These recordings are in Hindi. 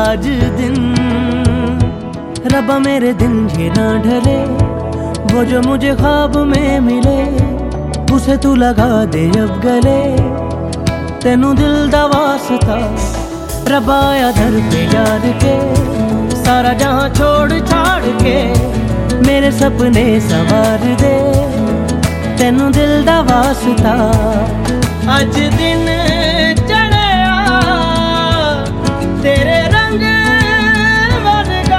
आज दिन रब्बा मेरे दिन ये ना ढले, वो जो मुझे ख्वाब में मिले उसे तू लगा दे अब गले। तेनू दिल दा वास्ता रब्बा आया दर पे यार के, सारा जहां छोड़ छाड़ के मेरे सपने संवार दे। तेनू दिल दा वास्ता अज दिन चढ़िया तेरे रंग वर्गा।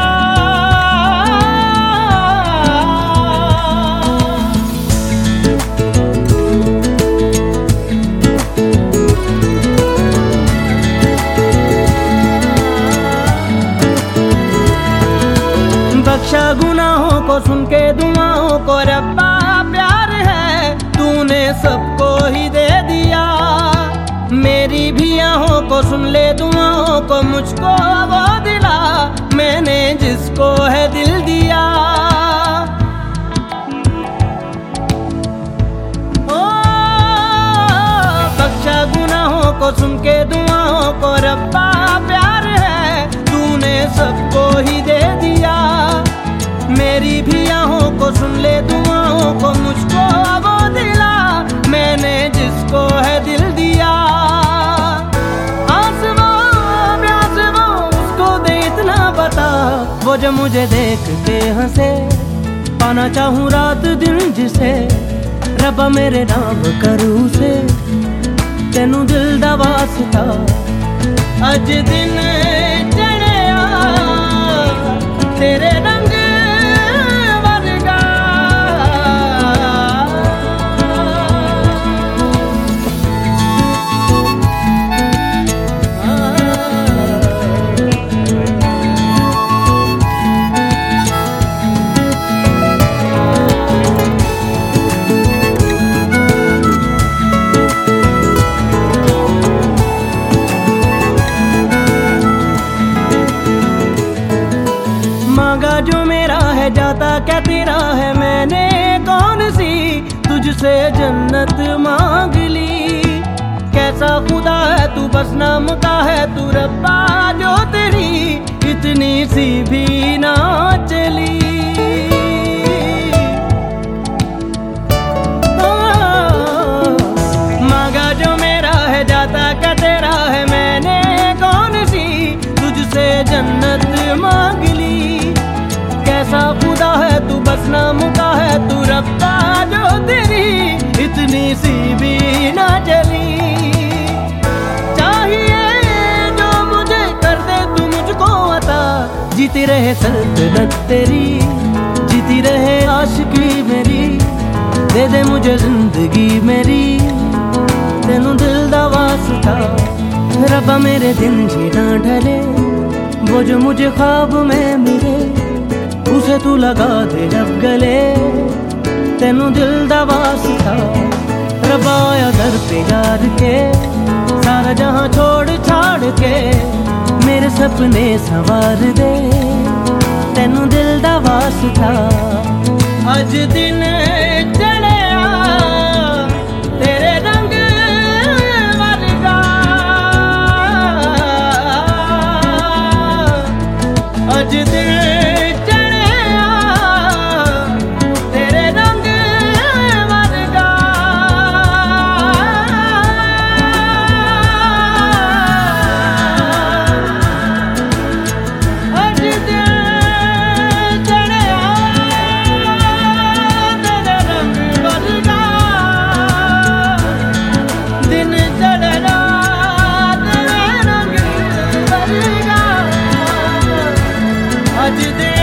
बख्शा गुनाहों को सुन के दुआओं को रब्बा, प्यार है तूने सबको ही दे दिया। मेरी भी आहों को सुन ले दुआओं को, मुझको वो दिला मैंने जिसको है दिल दिया। ओ बख्शा गुनाहों को सुन के दुआओं को रब्बा, प्यार है तूने सबको ही दे दिया। मेरी भी आहों को सुन ले दुआओं को, मुझको वो दिला मैंने जिसको है दिल दिया। आसमां प्यास वो उसको दे इतना बता, वो जो मुझे देख के हंसे। पाना चाहूँ रात दिन जिसे रब्बा मेरे नाम करूँ से। तेनू दिल दा वास्ता अज दिन चढ़िया तेरे रंग जो मेरा है जाता क्या तेरा है। मैंने कौन सी तुझसे जन्नत मांग ली। कैसा खुदा है तू बस नाम का है तू रब्बा, जो तेरी इतनी सी भी ना चली। मांगा जो मेरा है जाता क्या तेरा है। मैंने कौन सी तुझसे जन्नत मांग ली। कैसा खुदा है तू बस नाम का है तू रब्बा, जो तेरी इतनी सी भी ना चली। चाहिए जो मुझे कर दे तू मुझको अता, जीती रहे सल्तनत तेरी, जीती रहे आशिकी मेरी। दे दे मुझे जिंदगी मेरी, तेनू दिल दा वास्ता रब्बा मेरे दिन जी ना ढले। वो जो मुझे ख्वाब में मिले उसे तू लगा दे अब गले। तेनू दिल दा वास्ता रब्बा आया दर पे यार के, सारा जहां छोड़ छाड़ के मेरे सपने संवार दे। तेनू दिल दा वास्ता अज दिन चढ़िया तेरे रंग वर्गा। अज दिन आज दे